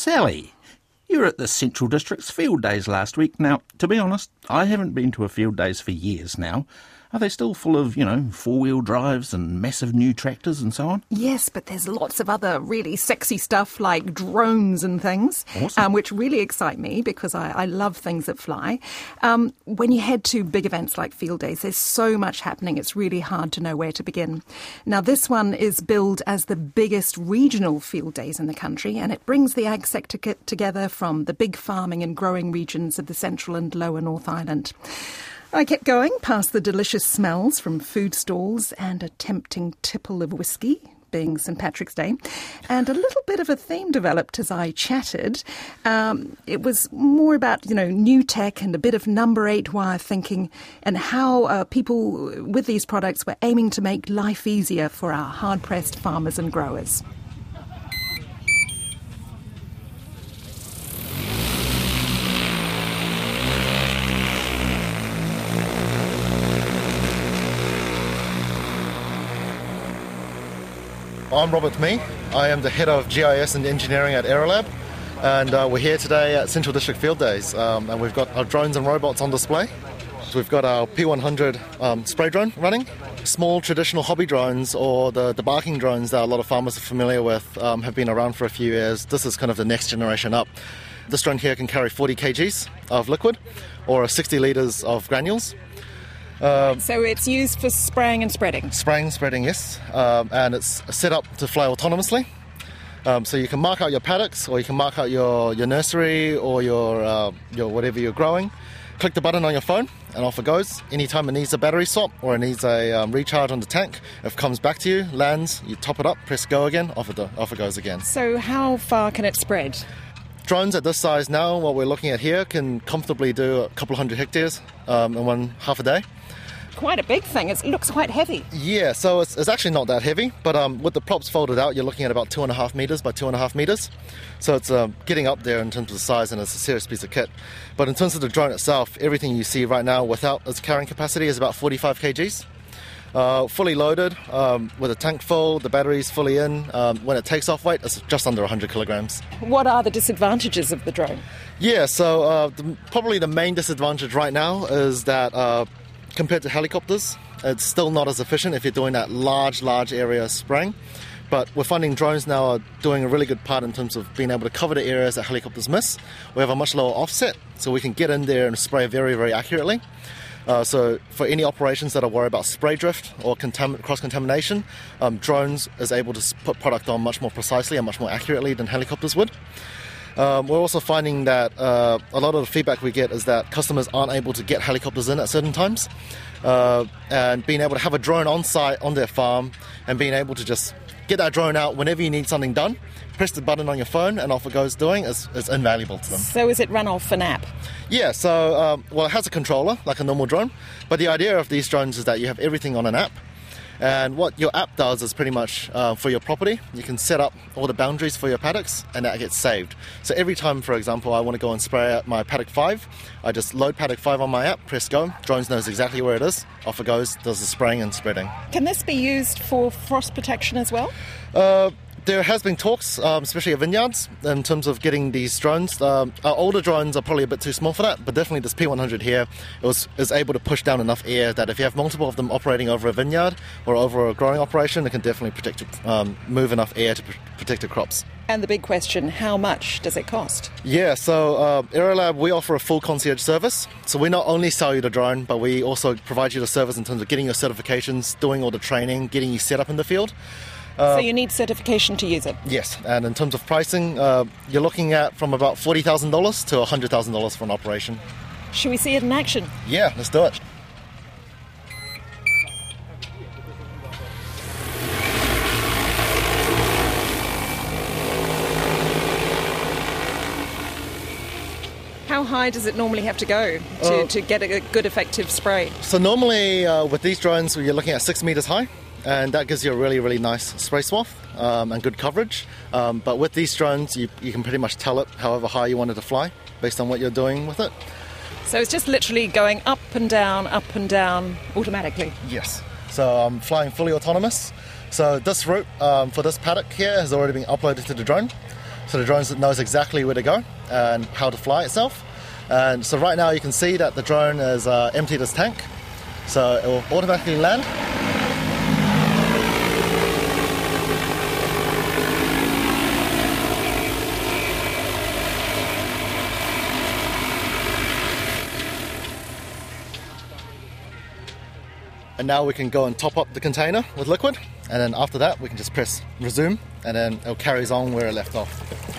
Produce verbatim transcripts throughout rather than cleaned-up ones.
Sally, you were at the Central District's Field Days last week. Now, to be honest, I haven't been to a Field Days for years now. Are they still full of, you know, four-wheel drives and massive new tractors and so on? Yes, but there's lots of other really sexy stuff like drones and things, Awesome. um, which really excite me because I, I love things that fly. Um, when you head to big events like Field Days, there's so much happening, it's really hard to know where to begin. Now, this one is billed as the biggest regional Field Days in the country, and it brings the ag sector together from the big farming and growing regions of the Central and Lower North Island. I kept going past the delicious smells from food stalls and a tempting tipple of whiskey, being Saint Patrick's Day, and a little bit of a theme developed as I chatted. Um, it was more about, you know, new tech and a bit of number eight wire thinking and how uh, people with these products were aiming to make life easier for our hard-pressed farmers and growers. I'm Robert Mee. I am the head of G I S and engineering at Aerolab, and uh, we're here today at Central District Field Days, um, and we've got our drones and robots on display. So we've got our P one hundred um, spray drone running, small traditional hobby drones, or the, the barking drones that a lot of farmers are familiar with, um, have been around for a few years. This is kind of the next generation up. This drone here can carry forty kilograms of liquid or sixty litres of granules. Um, so it's used for spraying and spreading? Spraying, spreading, yes. Um, and it's set up to fly autonomously. Um, so you can mark out your paddocks, or you can mark out your, your nursery, or your, uh, your whatever you're growing. Click the button on your phone, and off it goes. Anytime it needs a battery swap, or it needs a um, recharge on the tank, if it comes back to you, lands, you top it up, press go again, off it, off it goes again. So how far can it spread? Drones at this size now, what we're looking at here, can comfortably do a couple of hundred hectares um, in one half a day. Quite a big thing. It looks quite heavy. Yeah, so it's, it's actually not that heavy, but um, with the props folded out, you're looking at about two and a half metres by two and a half metres. So it's um, getting up there in terms of the size, and it's a serious piece of kit. But in terms of the drone itself, everything you see right now without its carrying capacity is about forty-five kilograms. Uh, fully loaded, um, with a tank full, the battery's fully in. Um, when it takes off weight, it's just under one hundred kilograms. What are the disadvantages of the drone? Yeah, so uh, the, probably the main disadvantage right now is that uh, compared to helicopters, it's still not as efficient if you're doing that large, large area spraying. But we're finding drones now are doing a really good part in terms of being able to cover the areas that helicopters miss. We have a much lower offset, so we can get in there and spray very, very accurately. Uh, so for any operations that are worried about spray drift or contam- cross-contamination, um, drones is able to put product on much more precisely and much more accurately than helicopters would. Um, we're also finding that uh, a lot of the feedback we get is that customers aren't able to get helicopters in at certain times. Uh, and being able to have a drone on site on their farm and being able to just get that drone out whenever you need something done, press the button on your phone and off it goes doing, is, is invaluable to them. So is it run off an app? Yeah, so, um, well, it has a controller, like a normal drone, but the idea of these drones is that you have everything on an app. And what your app does is pretty much uh, for your property, you can set up all the boundaries for your paddocks and that gets saved. So every time, for example, I want to go and spray at my paddock five, I just load paddock five on my app, press go, drones knows exactly where it is, off it goes, does the spraying and spreading. Can this be used for frost protection as well? Uh, there has been talks, um, especially at vineyards, in terms of getting these drones. Um, our older drones are probably a bit too small for that, but definitely this P one hundred here it was, is able to push down enough air that if you have multiple of them operating over a vineyard or over a growing operation, it can definitely protect, um, move enough air to pr- protect the crops. And the big question, how much does it cost? Yeah, so uh, Aerolab, we offer a full concierge service. So we not only sell you the drone, but we also provide you the service in terms of getting your certifications, doing all the training, getting you set up in the field. Uh, so you need certification to use it? Yes, and in terms of pricing, uh, you're looking at from about forty thousand dollars to one hundred thousand dollars for an operation. Should we see it in action? Yeah, let's do it. How high does it normally have to go to, uh, to get a good effective spray? So normally uh, with these drones, you're looking at six metres high. And that gives you a really, really nice spray swath um, and good coverage. Um, but with these drones, you, you can pretty much tell it however high you want it to fly based on what you're doing with it. So it's just literally going up and down, up and down automatically? Yes. So I'm flying fully autonomous. So this route um, for this paddock here has already been uploaded to the drone. so the drone knows exactly where to go and how to fly itself. And so right now you can see that the drone has uh, emptied its tank, so it will automatically land. And now we can go and top up the container with liquid, and then after that we can just press resume, and then it carries on where it left off.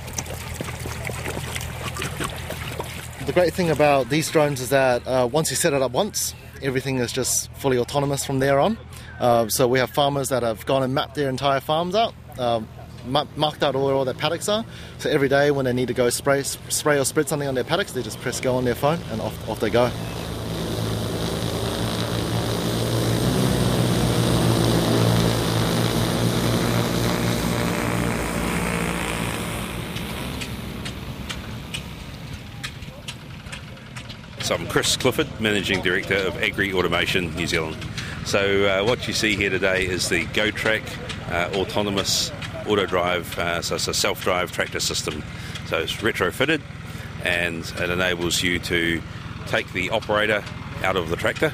The great thing about these drones is that uh, once you set it up once, everything is just fully autonomous from there on. Uh, so we have farmers that have gone and mapped their entire farms out, uh, marked out where all their paddocks are. So every day when they need to go spray, spray or spread something on their paddocks, they just press go on their phone and off, off they go. So I'm Chris Clifford, Managing Director of Agri Automation New Zealand. So uh, what you see here today is the GoTrack uh, autonomous auto drive, uh, so it's a self-drive tractor system. So it's retrofitted and it enables you to take the operator out of the tractor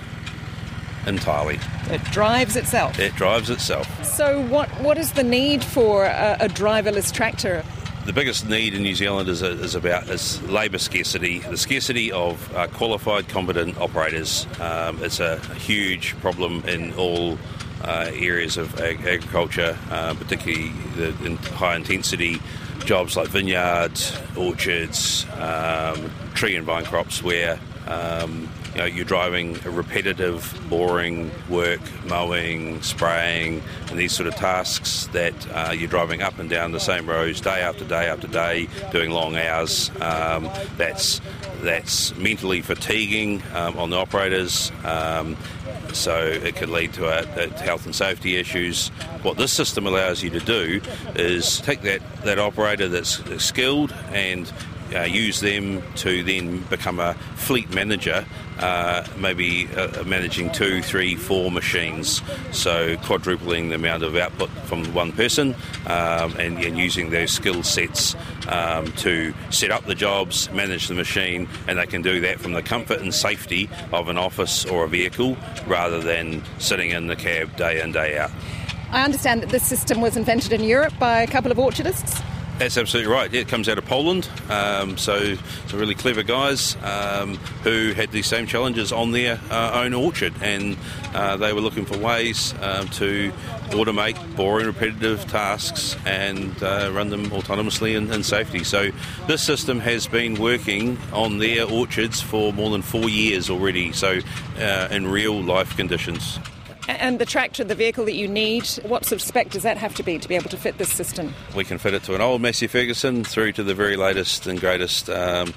entirely. It drives itself? It drives itself. So what, what is the need for a, a driverless tractor? The biggest need in New Zealand is, is about is labour scarcity, the scarcity of uh, qualified, competent operators. Um, it's a huge problem in all uh, areas of ag- agriculture, uh, particularly the in high-intensity jobs like vineyards, orchards, um, tree and vine crops, where um, you know, you're driving a repetitive, boring work, mowing, spraying, and these sort of tasks that uh, you're driving up and down the same roads day after day after day, doing long hours. Um, that's that's mentally fatiguing um, on the operators. Um, so it could lead to, a, a health and safety issues. What this system allows you to do is take that, that operator that's skilled and Uh, use them to then become a fleet manager, uh, maybe uh, managing two, three, four machines, so quadrupling the amount of output from one person, um, and, and using those skill sets um, to set up the jobs, manage the machine, and they can do that from the comfort and safety of an office or a vehicle rather than sitting in the cab day in, day out. I understand that this system was invented in Europe by a couple of orchardists? That's absolutely right. Yeah, it comes out of Poland. Um, so some really clever guys um, who had these same challenges on their uh, own orchard, and uh, they were looking for ways um, to automate boring, repetitive tasks and uh, run them autonomously and in safety. So this system has been working on their orchards for more than four years already, so uh, in real life conditions. And the tractor, the vehicle that you need, what sort of spec does that have to be to be able to fit this system? We can fit it to an old Massey Ferguson through to the very latest and greatest, um,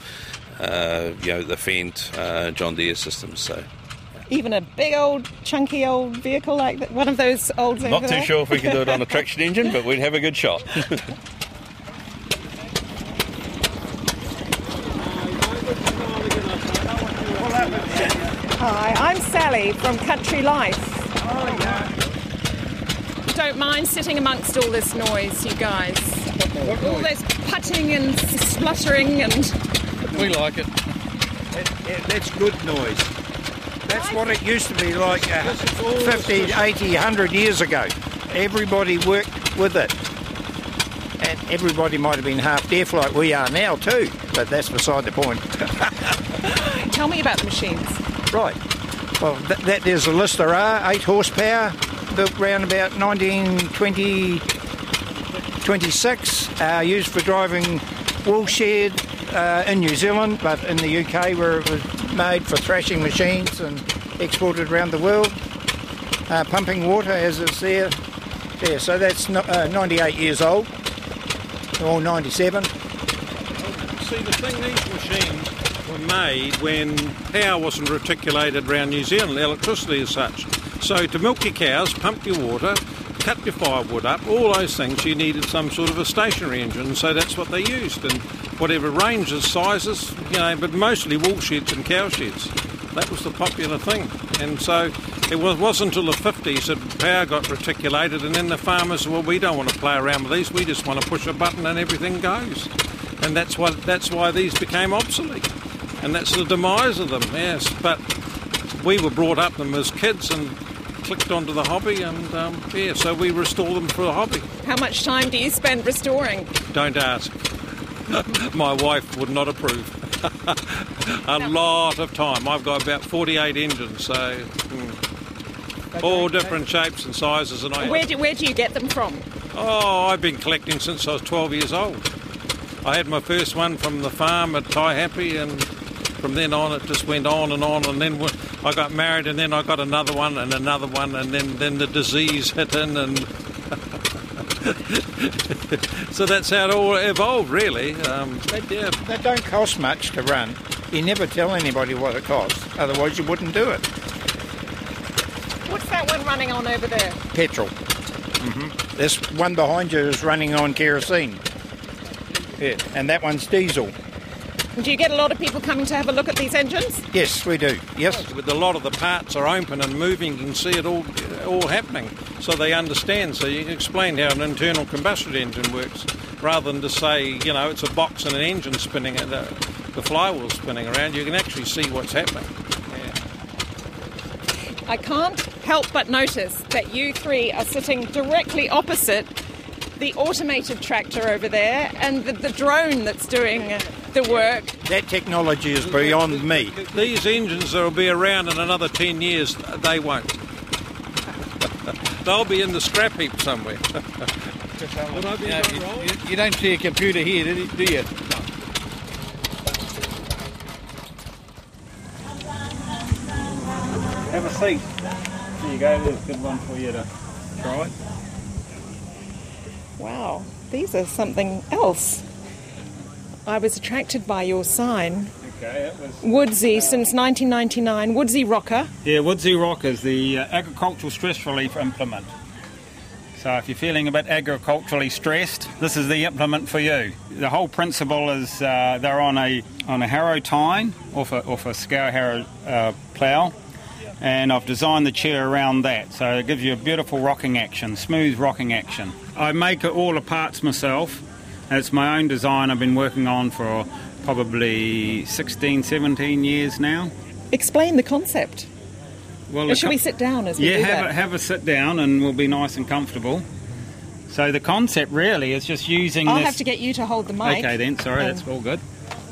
uh, you know, the Fendt uh, John Deere systems. So even a big old chunky old vehicle like that, one of those old things. Not too sure if we can do it on a traction engine, but we'd have a good shot. Hi, I'm Sally from Country Life. Oh, yeah. Don't mind sitting amongst all this noise, you guys. All this putting and spluttering and... We like it. It, it. That's good noise. That's what it used to be like uh, fifty, eighty, one hundred years ago. Everybody worked with it. And everybody might have been half deaf like we are now too, but that's beside the point. Tell me about the machines. Right. Well, th- that is a Lister R, eight horsepower, built around about nineteen twenty, twenty-six, uh, used for driving wool shed uh, in New Zealand, but in the U K where it was made for thrashing machines and exported around the world. Uh, pumping water, as it's there. There, so that's no, uh, ninety-eight years old, or ninety-seven. See, the thing, these machines were made when power wasn't reticulated around New Zealand, electricity as such. So to milk your cows, pump your water, cut your firewood up, all those things, you needed some sort of a stationary engine, so that's what they used. And whatever ranges, sizes, you know, but mostly wool sheds and cow sheds. That was the popular thing. And so it was, wasn't until the fifties that power got reticulated, and then the farmers said, well, we don't want to play around with these, we just want to push a button and everything goes. And that's why, that's why these became obsolete. And that's the demise of them, yes. But we were brought up them as kids and clicked onto the hobby, and um, yeah, so we restore them for the hobby. How much time do you spend restoring? Don't ask. My wife would not approve. A lot of time. I've got about forty-eight engines, so mm, all different shapes and sizes. And I where do, where do you get them from? Oh, I've been collecting since I was twelve years old. I had my first one from the farm at Taihape, and from then on it just went on and on, and then I got married, and then I got another one and another one, and then, then the disease hit in, and so that's how it all evolved, really. Um, They, yeah. they don't cost much to run. You never tell anybody what it costs, otherwise you wouldn't do it. What's that one running on over there? Petrol. Mm-hmm. This one behind you is running on kerosene. Yeah, and that one's diesel. Do you get a lot of people coming to have a look at these engines? Yes, we do. Yes. With a lot of the parts are open and moving, you can see it all all happening, so they understand. So you can explain how an internal combustion engine works, rather than to say, you know, it's a box and an engine spinning and uh, the flywheel spinning around. You can actually see what's happening. Yeah. I can't help but notice that you three are sitting directly opposite the automated tractor over there and the, the drone that's doing the work. That technology is beyond me. These engines that will be around in another ten years, they won't. They'll be in the scrap heap somewhere. Would I be Yeah, right, you, Roll? you, you don't see a computer here, do you? Do you? Have a seat. There you go, there's a good one for you to try it. Wow, these are something else. I was attracted by your sign. Okay, it was... Woodsy since nineteen ninety-nine, Woodsy Rocker. Yeah, Woodsy Rock is the uh, agricultural stress relief implement. So if you're feeling a bit agriculturally stressed, this is the implement for you. The whole principle is uh, they're on a on a harrow tine off a, off a scour harrow uh, plough, and I've designed the chair around that, so it gives you a beautiful rocking action, smooth rocking action. I make all the parts myself, and it's my own design I've been working on for probably sixteen, seventeen years now. Explain the concept. Well, Or should we sit down as we yeah, do have that? a, have a sit down and we'll be nice and comfortable. So the concept really is just using I'll this... have to get you to hold the mic. Okay then, sorry, Um, that's all good.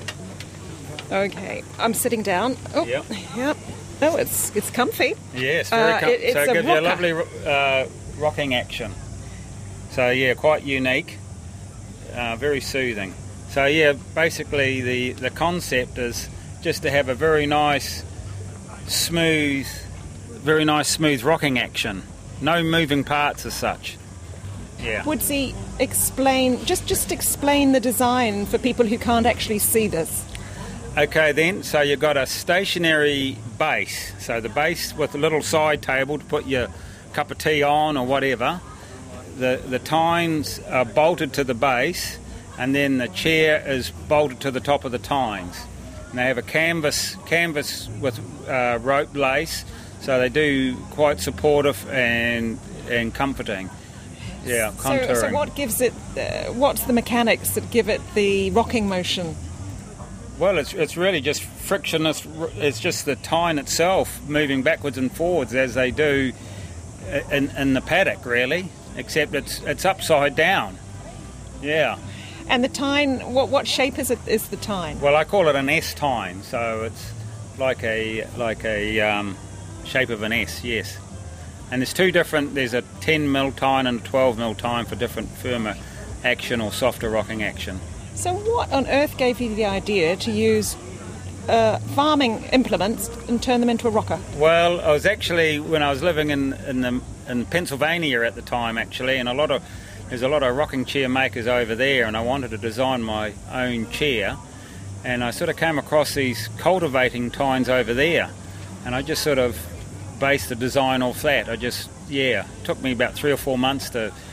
Okay, I'm sitting down. Oh, Yep. yep. Oh, it's it's comfy. Yes, very Uh, com- it- it's so it a gives you a rocker. lovely ro- uh, rocking action. So yeah, quite unique, uh, very soothing. So yeah, basically the, the concept is just to have a very nice, smooth, very nice smooth rocking action. No moving parts as such. Yeah. Woodsy, explain just just explain the design for people who can't actually see this. Okay then, so you've got a stationary base. So the base with a little side table to put your cup of tea on or whatever. The the tines are bolted to the base, and then the chair is bolted to the top of the tines. And they have a canvas canvas with uh, rope lace, so they do quite supportive and and comforting. Yeah, So, contouring. so what gives it? Uh, what's the mechanics that give it the rocking motion? Well, it's it's really just frictionless. It's just the tine itself moving backwards and forwards as they do in, in the paddock, really. Except it's it's upside down. Yeah. And the tine, what what shape is it? Is the tine? Well, I call it an S tine, so it's like a like a um, shape of an S. Yes. And there's two different. There's a ten mil tine and a twelve mil tine for different firmer action or softer rocking action. So what on earth gave you the idea to use uh, farming implements and turn them into a rocker? Well, I was actually when I was living in in, the, in Pennsylvania at the time, actually, and a lot of there's a lot of rocking chair makers over there, and I wanted to design my own chair, and I sort of came across these cultivating tines over there, and I just sort of based the design off that. I just yeah, it took me about three or four months to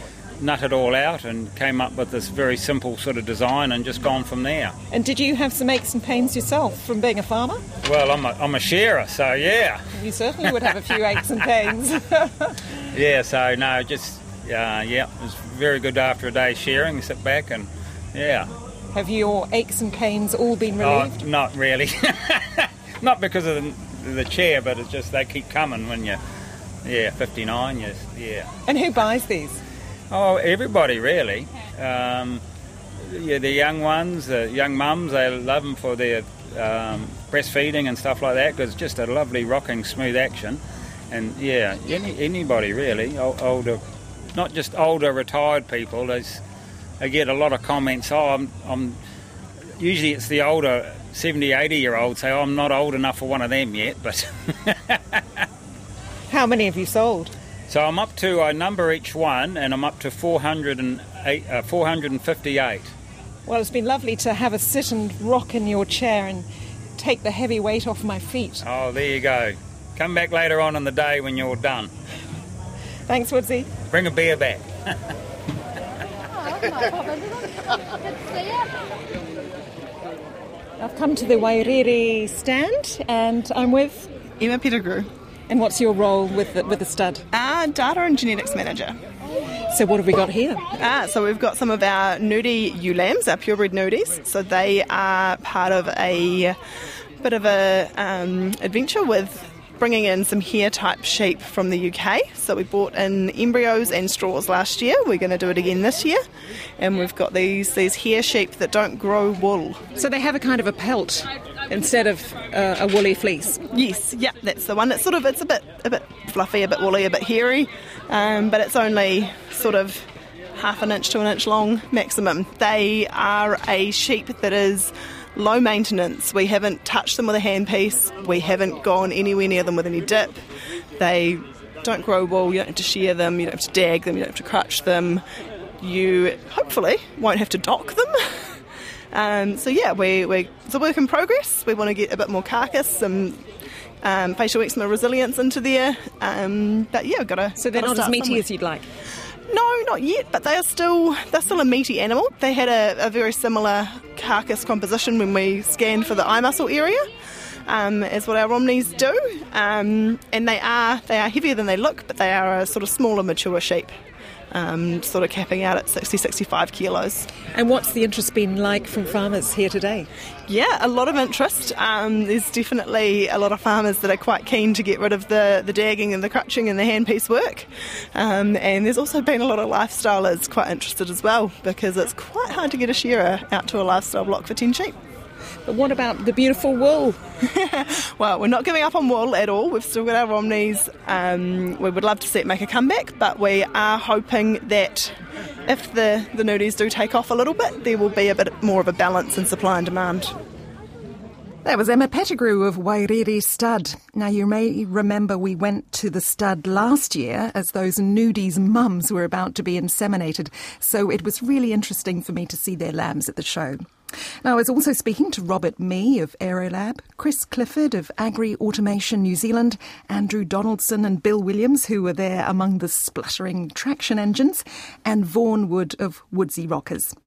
nut it all out and came up with this very simple sort of design and just gone from there. And did you have some aches and pains yourself from being a farmer? Well, I'm a, I'm a shearer, so yeah. You certainly would have a few aches and pains. Yeah, so no, just, uh, yeah, it was very good after a day shearing, sit back and, yeah. Have your aches and pains all been relieved? Oh, not really. Not because of the, the chair, but it's just they keep coming when you're, yeah, fifty-nine, yes, yeah. And who buys these? Oh, everybody really. Um, yeah, the young ones, the young mums, they love them for their um, breastfeeding and stuff like that because it's just a lovely rocking, smooth action. And yeah, any, anybody really, o- older, not just older retired people. There's, I get a lot of comments. Oh, I'm, I'm. Usually it's the older seventy, eighty year olds say, oh, I'm not old enough for one of them yet. But how many have you sold? So I'm up to, I number each one, and I'm up to four hundred eight, uh, four hundred fifty-eight. Well, it's been lovely to have a sit and rock in your chair and take the heavy weight off my feet. Oh, there you go. Come back later on in the day when you're done. Thanks, Woodsy. Bring a beer back. I've come to the Wairere stand and I'm with Emma Pettigrew. And what's your role with the, with the stud? Uh, data and genetics manager. So what have we got here? Ah, so we've got some of our nudie ewe lambs, our purebred nudies. So they are part of a bit of a um, adventure with bringing in some hair-type sheep from the U K. So we bought in embryos and straws last year. We're going to do it again this year. And we've got these these hair sheep that don't grow wool. So they have a kind of a pelt instead of uh, a woolly fleece. Yes, yeah, that's the one. It's sort of it's a bit a bit fluffy, a bit woolly, a bit hairy, um, but it's only sort of half an inch to an inch long maximum. They are a sheep that is low maintenance. We haven't touched them with a handpiece. We haven't gone anywhere near them with any dip. They don't grow wool. You don't have to shear them. You don't have to dag them. You don't have to crutch them. You hopefully won't have to dock them. Um, so yeah, we, we, it's a work in progress. We want to get a bit more carcass, some um, facial eczema resilience into there. Um, but yeah, we've got to. So they're not as meaty somewhere. As you'd like. No, not yet. But they are still they're still a meaty animal. They had a, a very similar carcass composition when we scanned for the eye muscle area, um, as what our Romneys do. Um, and they are they are heavier than they look, but they are a sort of smaller, mature sheep. Um, sort of capping out at sixty, sixty-five kilos. And what's the interest been like from farmers here today? Yeah, a lot of interest. Um, there's definitely a lot of farmers that are quite keen to get rid of the, the dagging and the crutching and the handpiece work. Um, and there's also been a lot of lifestylers quite interested as well, because it's quite hard to get a shearer out to a lifestyle block for ten sheep. But what about the beautiful wool? Well, we're not giving up on wool at all. We've still got our Romneys. Um, we would love to see it make a comeback, but we are hoping that if the, the nudies do take off a little bit, there will be a bit more of a balance in supply and demand. That was Emma Pettigrew of Wairere Stud. Now, you may remember we went to the stud last year as those nudies' mums were about to be inseminated, so it was really interesting for me to see their lambs at the show. Now, I was also speaking to Robert Mee of Aerolab, Chris Clifford of Agri Automation New Zealand, Andrew Donaldson and Bill Williams, who were there among the spluttering traction engines, and Vaughan Wood of Woodsy Rockers.